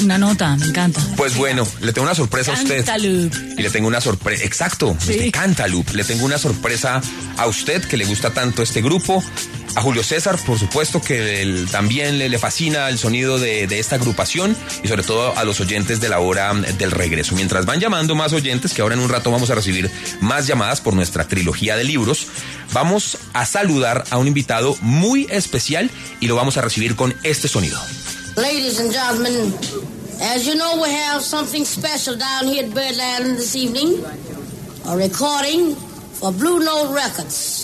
una nota, me encanta. Pues bueno, le tengo una sorpresa a usted. Cantaloupe. Y le tengo una sorpresa, exacto, Sí. desde Cantaloupe. Le tengo una sorpresa a usted que le gusta tanto este grupo. A Julio César, por supuesto, que también le fascina el sonido de esta agrupación y sobre todo a los oyentes de la hora del regreso. Mientras van llamando más oyentes, que ahora en un rato vamos a recibir más llamadas por nuestra trilogía de libros, vamos a saludar a un invitado muy especial y lo vamos a recibir con este sonido. Ladies and gentlemen, as you know, we have something special down here at Birdland this evening. A recording for Blue Note Records.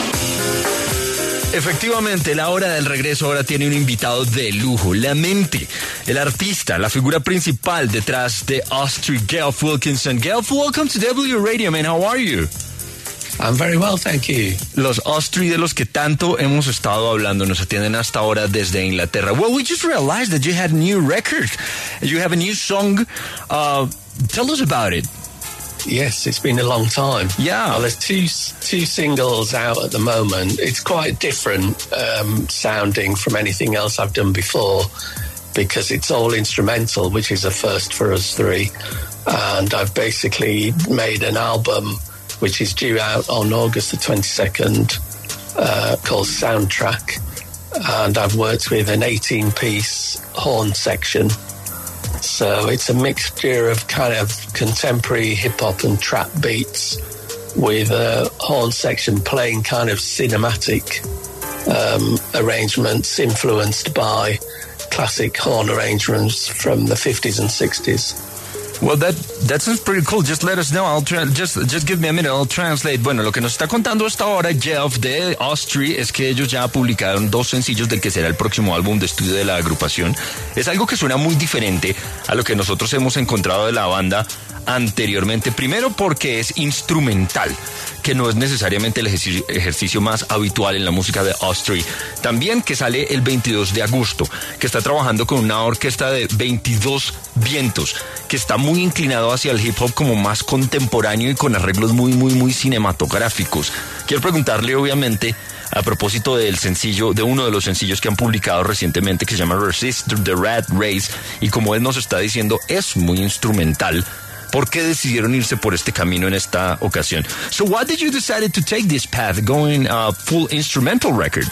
Efectivamente, la hora del regreso ahora tiene un invitado de lujo, la mente, el artista, la figura principal detrás de Austri, Gelf Wilkinson. Gelf, welcome to W Radio, man. How are you? I'm very well, thank you. Los Austri de los que tanto hemos estado hablando nos atienden hasta ahora desde Inglaterra. Well, we just realized that you had a new record. You have a new song. Tell us about it. Yes, it's been a long time. Yeah. Well, there's two singles out at the moment. It's quite different sounding from anything else I've done before because it's all instrumental, which is a first for us three. And I've basically made an album which is due out on August the 22nd called Soundtrack. And I've worked with an 18-piece horn section. So it's a mixture of kind of contemporary hip-hop and trap beats with a horn section playing kind of cinematic arrangements influenced by classic horn arrangements from the 50s and 60s. Well, that sounds pretty cool. Just let us know. I'll just give me a minute. I'll translate. Bueno, lo que nos está contando hasta ahora Gelf de Austri es que ellos ya publicaron 2 sencillos del que será el próximo álbum de estudio de la agrupación. Es algo que suena muy diferente a lo que nosotros hemos encontrado de la banda anteriormente. Primero porque es instrumental, que no es necesariamente el ejercicio más habitual en la música de Austri. También que sale el 22 de agosto, que está trabajando con una orquesta de 22 vientos, que está muy inclinado hacia el hip hop como más contemporáneo y con arreglos muy cinematográficos. Quiero preguntarle, obviamente, a propósito del sencillo, de uno de los sencillos que han publicado recientemente, que se llama Resist the Rat Race, y como él nos está diciendo, es muy instrumental. ¿Por qué decidieron irse por este camino en esta ocasión? So why did you decide to take this path, going full instrumental record?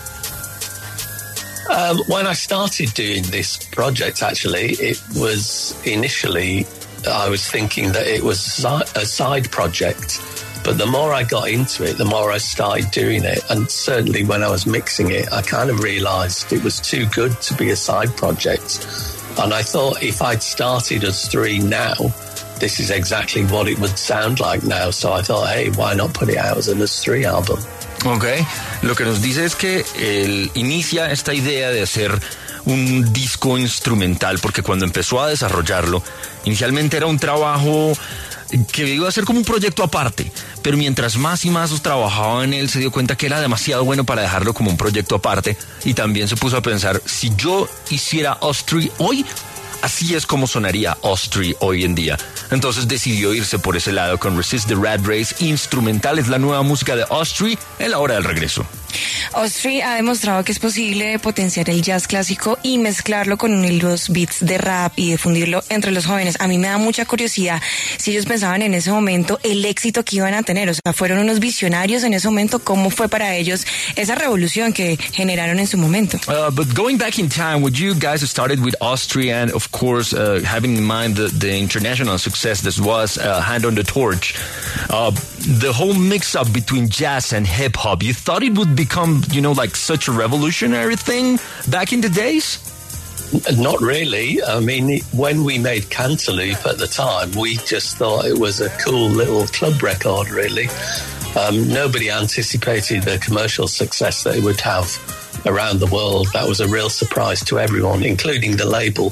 When I started doing this project, actually, it was initially, I was thinking that it was a side project. But the more I got into it, the more I started doing it. And certainly when I was mixing it, I kind of realized it was too good to be a side project. And I thought if I'd started as 3 now, this is exactly what it would sound like now. So I thought, hey, why not put it out as an Us 3 album? Ok, lo que nos dice es que él inicia esta idea de hacer un disco instrumental, porque cuando empezó a desarrollarlo, inicialmente era un trabajo que iba a ser como un proyecto aparte, pero mientras más y más trabajaba en él, se dio cuenta que era demasiado bueno para dejarlo como un proyecto aparte, y también se puso a pensar, si yo hiciera Austri hoy, así es como sonaría Austri hoy en día. Entonces decidió irse por ese lado con Resist the Rat Race. Instrumental es la nueva música de Austri en la hora del regreso. Austri ha demostrado que es posible potenciar el jazz clásico y mezclarlo con los beats de rap y difundirlo entre los jóvenes. A mí me da mucha curiosidad si ellos pensaban en ese momento el éxito que iban a tener. O sea, fueron unos visionarios en ese momento. ¿Cómo fue para ellos esa revolución que generaron en su momento? But going back in time, when you guys started with Austri and of course having in mind the international success that was Hand on the Torch, the whole mix-up between jazz and hip-hop, you thought it would become, like such a revolutionary thing back in the days? Not really. I mean, when we made Cantaloupe at the time, we just thought it was a cool little club record, really. Nobody anticipated the commercial success that it would have around the world. That was a real surprise to everyone, including the label.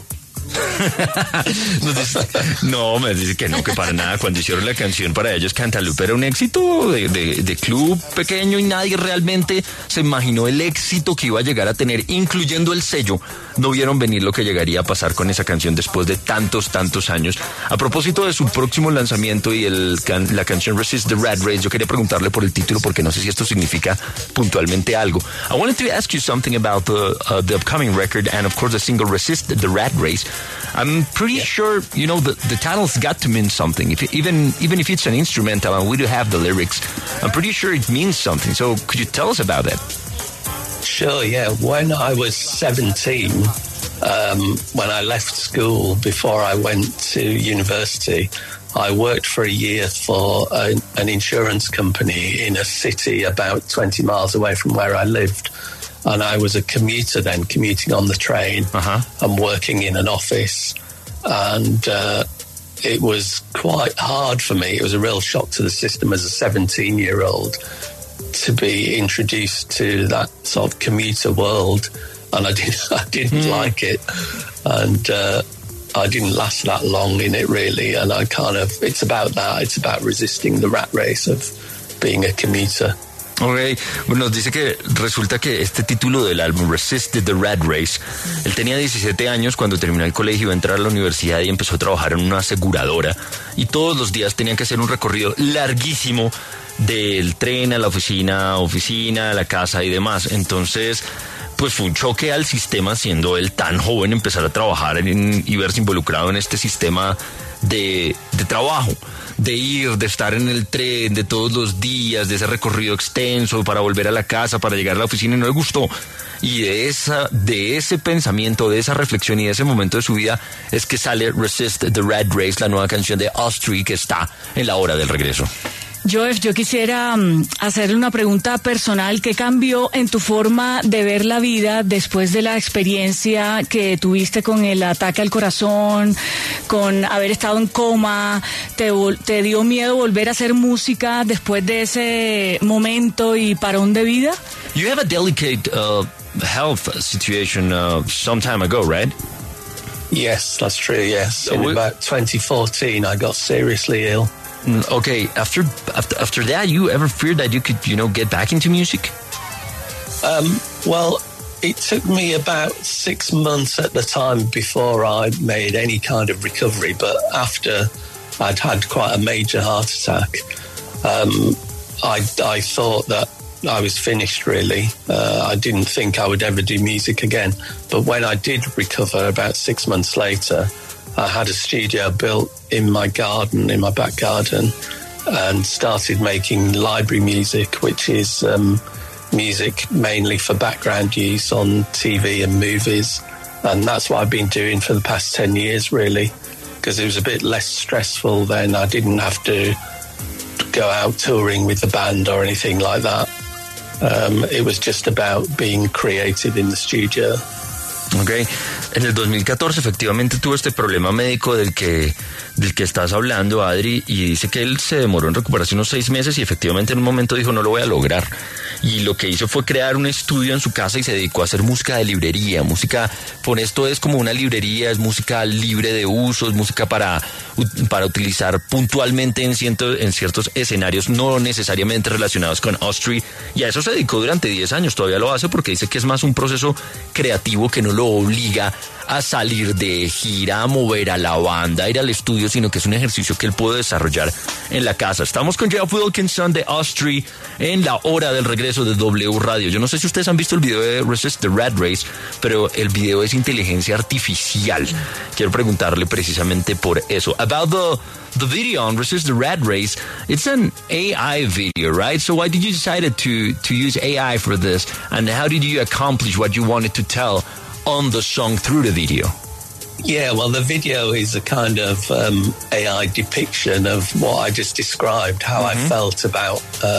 No, me dice que no, que para nada. Cuando hicieron la canción para ellos, Cantaloupe era un éxito de club pequeño y nadie realmente se imaginó el éxito que iba a llegar a tener, incluyendo el sello. No vieron venir lo que llegaría a pasar con esa canción después de tantos años. A propósito de su próximo lanzamiento y la canción Resist the Rat Race, yo quería preguntarle por el título porque no sé si esto significa puntualmente algo. I wanted to ask you something about the upcoming record and of course the single Resist the Rat Race. I'm pretty sure, you know, the title's got to mean something. Even if it's an instrumental and we do have the lyrics, I'm pretty sure it means something. So could you tell us about that? Sure, yeah. When I was 17, when I left school, before I went to university, I worked for a year for an insurance company in a city about 20 miles away from where I lived. And I was a commuter then, commuting on the train and working in an office. And it was quite hard for me. It was a real shock to the system as a 17-year-old to be introduced to that sort of commuter world. And I didn't like it. And I didn't last that long in it, really. And it's about that. It's about resisting the rat race of being a commuter. Ok, bueno, nos dice que resulta que este título del álbum, Resist the Rat Race, él tenía 17 años cuando terminó el colegio, iba a entrar a la universidad y empezó a trabajar en una aseguradora, y todos los días tenían que hacer un recorrido larguísimo del tren a la oficina, a la casa y demás. Entonces, pues fue un choque al sistema, siendo él tan joven, empezar a trabajar y verse involucrado en este sistema de trabajo, de ir, de estar en el tren, de todos los días, de ese recorrido extenso para volver a la casa, para llegar a la oficina, y no le gustó. Y de ese pensamiento, de esa reflexión y de ese momento de su vida es que sale Resist the Rat Race, la nueva canción de Austria, que está en la hora del regreso. Joef, yo quisiera hacerle una pregunta personal. ¿Qué cambió en tu forma de ver la vida después de la experiencia que tuviste con el ataque al corazón, con haber estado en coma? ¿Te dio miedo volver a hacer música después de ese momento y parón de vida? You have a delicate health situation some time ago, right? Yes, that's true, yes. In about 2014, I got seriously ill. Okay, after that, you ever feared that you could, get back into music? Well, it took me about 6 months at the time before I made any kind of recovery. But after I'd had quite a major heart attack, I thought that I was finished, really. I didn't think I would ever do music again. But when I did recover about 6 months later, I had a studio built in my garden, in my back garden, and started making library music, which is music mainly for background use on TV and movies. And that's what I've been doing for the past 10 years, really, because it was a bit less stressful then. I didn't have to go out touring with the band or anything like that. It was just about being creative in the studio. Okay. En el 2014 efectivamente tuvo este problema médico del que estás hablando, Adri, y dice que él se demoró en recuperarse unos 6 meses y efectivamente en un momento dijo no lo voy a lograr. Y lo que hizo fue crear un estudio en su casa y se dedicó a hacer música de librería, por esto es como una librería, es música libre de uso, es música para utilizar puntualmente en ciertos escenarios no necesariamente relacionados con Austria, y a eso se dedicó durante 10 años, todavía lo hace porque dice que es más un proceso creativo que no lo obliga a salir de gira, a mover a la banda, a ir al estudio, sino que es un ejercicio que él puede desarrollar en la casa. Estamos con Geoff Wilkinson de Austria en la hora del regreso de W Radio. Yo no sé si ustedes han visto el video de Resist the Rat Race, pero el video es inteligencia artificial. Quiero preguntarle precisamente por eso. About the video on Resist the Rat Race, it's an AI video, right? So why did you decide to use AI for this, and how did you accomplish what you wanted to tell on the song through the video? Yeah, well, the video is a kind of AI depiction of what I just described, how I felt about,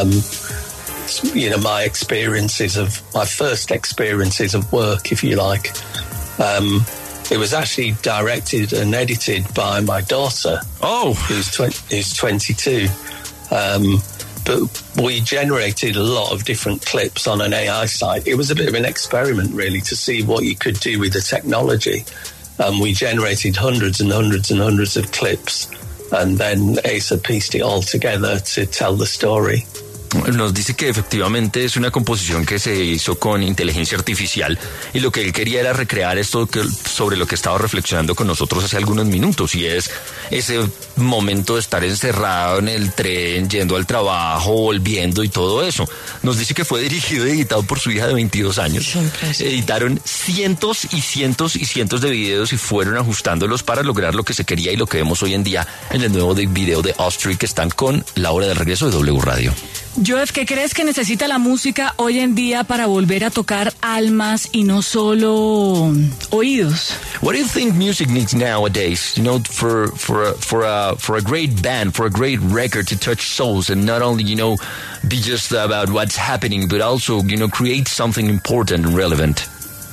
my first experiences of work, if you like. It was actually directed and edited by my daughter, who's 22. But we generated a lot of different clips on an AI site. It was a bit of an experiment, really, to see what you could do with the technology. We generated hundreds and hundreds and hundreds of clips, and then Asa pieced it all together to tell the story. nos dice que efectivamente es una composición que se hizo con inteligencia artificial y lo que él quería era recrear esto sobre lo que estaba reflexionando con nosotros hace algunos minutos, y es ese momento de estar encerrado en el tren, yendo al trabajo, volviendo y todo eso. Nos dice que fue dirigido y editado por su hija de 22 años. Editaron cientos y cientos y cientos de videos y fueron ajustándolos para lograr lo que se quería y lo que vemos hoy en día en el nuevo video de Austria, que están con la hora del regreso de W Radio. Joef, ¿qué crees que necesita la música hoy en día para volver a tocar almas y no solo oídos? What do you think music needs nowadays? You know, for a great band, for a great record to touch souls and not only, you know, be just about what's happening, but also, you know, create something important and relevant.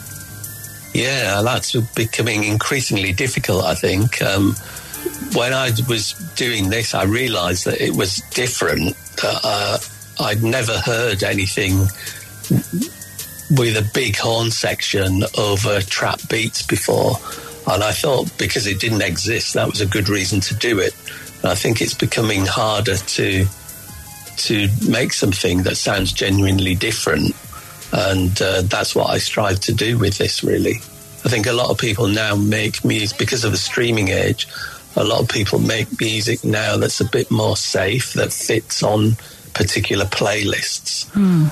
Yeah, that's becoming increasingly difficult, I think. When I was doing this, I realized that it was different. I'd never heard anything with a big horn section over trap beats before. And I thought because it didn't exist, that was a good reason to do it. And I think it's becoming harder to make something that sounds genuinely different. And that's what I strive to do with this, really. I think a lot of people now make music, because of the streaming age, a lot of people make music now that's a bit more safe, that fits on particular playlists.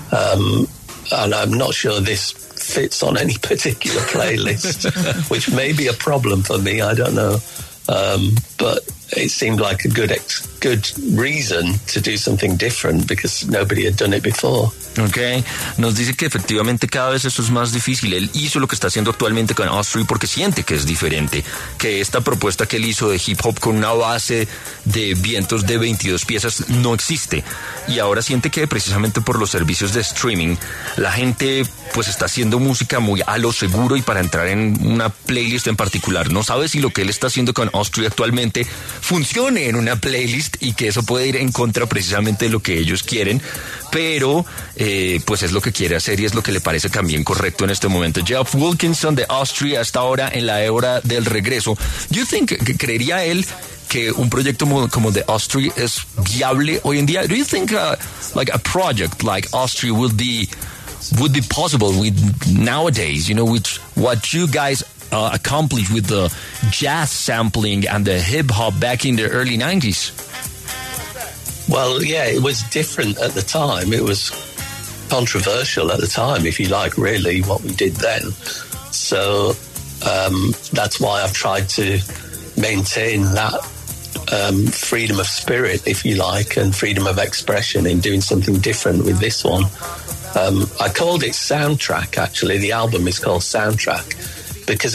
And I'm not sure this fits on any particular playlist, which may be a problem for me, I don't know. But it seemed like a good reason to do something different because nobody had done it before. Okay. Nos dice que efectivamente cada vez esto es más difícil. Él hizo lo que está haciendo actualmente con Austria porque siente que es diferente, que esta propuesta que él hizo de hip hop con una base de vientos de 22 piezas no existe, y ahora siente que precisamente por los servicios de streaming la gente pues está haciendo música muy a lo seguro y para entrar en una playlist en particular. No sabe si lo que él está haciendo con Austria actualmente funcione en una playlist y que eso puede ir en contra precisamente de lo que ellos quieren, pero pues es lo que quiere hacer y es lo que le parece también correcto en este momento. Geoff Wilkinson de Austria hasta ahora en la hora del regreso. Do you think, creería él que un proyecto como The Austria es viable hoy en día? Do you think like a project like Austria would be possible with nowadays, you know, with what you guys accomplished with the jazz sampling and the hip hop back in the early 90s? Well, yeah, it was different at the time. It was controversial at the time, if you like, really, what we did then. So that's why I've tried to maintain that freedom of spirit, if you like, and freedom of expression in doing something different with this one. I called it Soundtrack, actually. The album is called Soundtrack because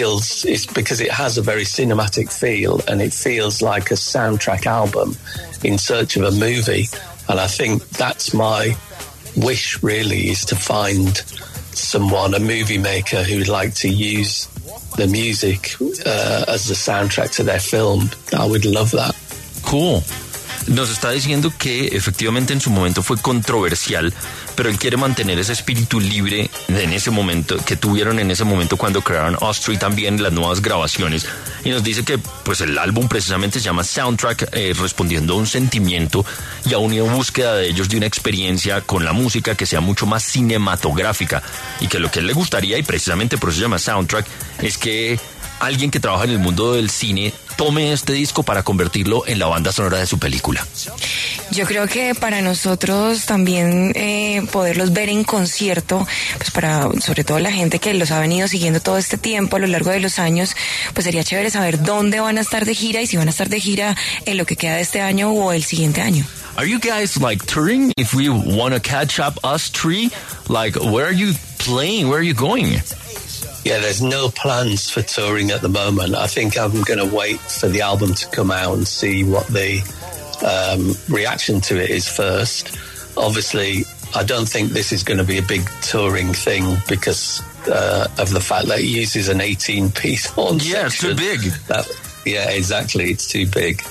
it has a very cinematic feel, and it feels like a soundtrack album in search of a movie. And I think that's my wish, really, is to find someone, a movie maker, who would like to use the music as the soundtrack to their film. I would love that. Cool. Nos está diciendo que efectivamente en su momento fue controversial, pero él quiere mantener ese espíritu libre en ese momento que tuvieron en ese momento cuando crearon Austria y también las nuevas grabaciones. Y nos dice que pues el álbum precisamente se llama Soundtrack, respondiendo a un sentimiento y a una búsqueda de ellos de una experiencia con la música que sea mucho más cinematográfica, y que lo que él le gustaría, y precisamente por eso se llama Soundtrack, es que alguien que trabaja en el mundo del cine tome este disco para convertirlo en la banda sonora de su película. Yo creo que para nosotros también poderlos ver en concierto, pues para sobre todo la gente que los ha venido siguiendo todo este tiempo a lo largo de los años, pues sería chévere saber dónde van a estar de gira y si van a estar de gira en lo que queda de este año o el siguiente año. Are you guys like touring? If we want to catch up us three, like where are you playing? Where are you going? Yeah, there's no plans for touring at the moment. I think I'm going to wait for the album to come out and see what the reaction to it is first. Obviously, I don't think this is going to be a big touring thing because of the fact that it uses an 18-piece horn section. Yeah, it's too big. Yeah, exactly. It's too big.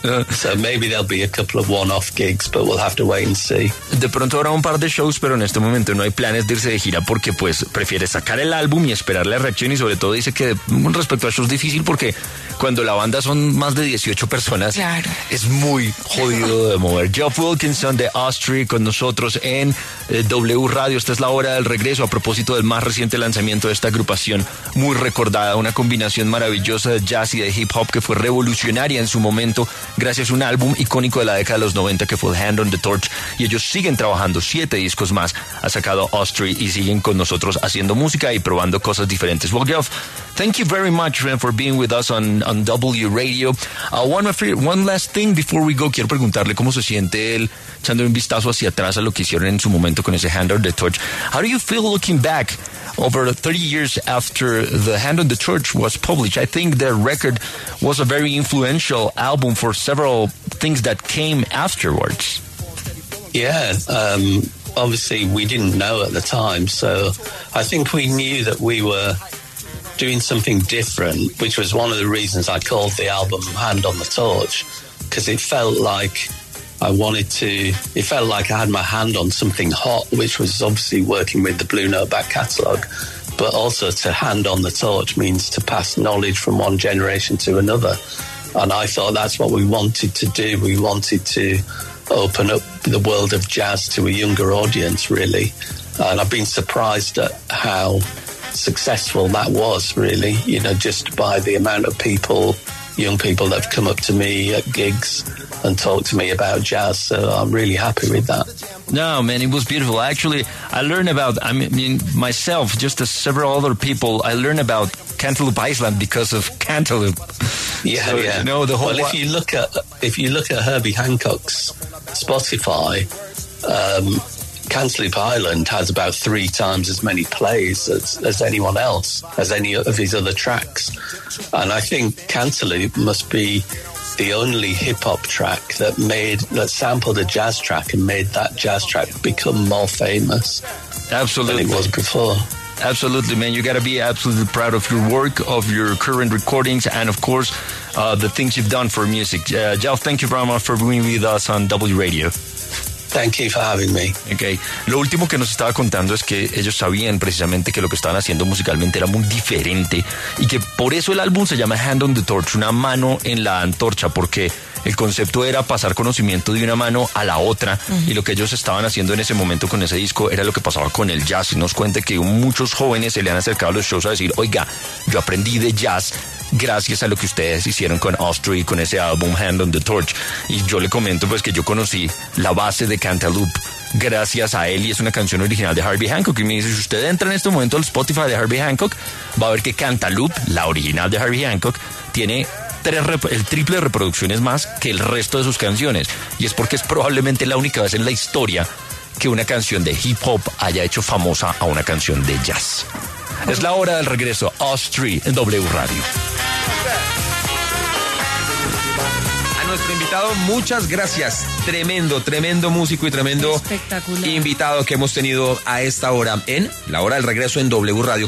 So maybe there'll be a couple of one-off gigs, but we'll have to wait and see. De pronto habrá un par de shows, pero en este momento no hay planes de irse de gira porque pues prefiere sacar el álbum y esperar la reacción, y sobre todo dice que respecto a shows es difícil porque cuando la banda son más de 18 personas, claro, es muy jodido de mover. Geoff Wilkinson de Austria con nosotros en W Radio. Esta es la hora del regreso a propósito del más reciente lanzamiento de esta agrupación muy recordada, una combinación maravillosa de jazz y de hip hop que fue revolucionaria en su momento gracias a un álbum icónico de la década de los 90 que fue Hand on the Torch, y ellos siguen trabajando. 7 discos más ha sacado Austria y siguen con nosotros haciendo música y probando cosas diferentes. Well, Geoff, thank you very much for being with us on W Radio. One last thing before we go, quiero preguntarle cómo se siente él echando un vistazo hacia atrás a lo que hicieron en su momento con ese Hand on the Torch. How do you feel looking back over 30 years after the Hand on the Torch was published? I think the record was a very influential album for several things that came afterwards. Yeah, obviously we didn't know at the time, so I think we knew that we were doing something different, which was one of the reasons I called the album Hand on the Torch, because it felt like I had my hand on something hot, which was obviously working with the Blue Note back catalogue, but also to hand on the torch means to pass knowledge from one generation to another. And I thought that's what we wanted to do. We wanted to open up the world of jazz to a younger audience, really. And I've been surprised at how successful that was, really, just by the amount of young people that have come up to me at gigs and talked to me about jazz. So I'm really happy with that. No, man, it was beautiful. Actually, I learned about, myself, just as several other people, I learned about Cantaloupe Island because of Cantaloupe. Yeah, so, yeah. The whole if you look at Herbie Hancock's Spotify, Cantaloupe Island has about 3 times as many plays as anyone else, as any of his other tracks. And I think Cantaloupe must be the only hip-hop track that sampled a jazz track and made that jazz track become more famous Absolutely. than it was before. Absolutely, man. You got to be absolutely proud of your work, of your current recordings, and of course, the things you've done for music. Geoff, thank you very much for being with us on W Radio. Thank you for having me. Okay. Lo último que nos estaba contando es que ellos sabían precisamente que lo que estaban haciendo musicalmente era muy diferente y que por eso el álbum se llama Hand on the Torch, una mano en la antorcha, porque el concepto era pasar conocimiento de una mano a la otra, y lo que ellos estaban haciendo en ese momento con ese disco era lo que pasaba con el jazz. Y nos cuenta que muchos jóvenes se le han acercado a los shows a decir, oiga, yo aprendí de jazz gracias a lo que ustedes hicieron con Austria y con ese álbum Hand on the Torch. Y yo le comento pues que yo conocí la base de Cantaloupe gracias a él, y es una canción original de Herbie Hancock. Y me dice, si usted entra en este momento al Spotify de Herbie Hancock, va a ver que Cantaloupe, la original de Herbie Hancock, tiene el triple de reproducciones más que el resto de sus canciones, y es porque es probablemente la única vez en la historia que una canción de hip hop haya hecho famosa a una canción de jazz. Es la hora del regreso. Austria en W Radio. A nuestro invitado, muchas gracias. Tremendo músico y tremendo invitado que hemos tenido a esta hora en la hora del regreso en W Radio.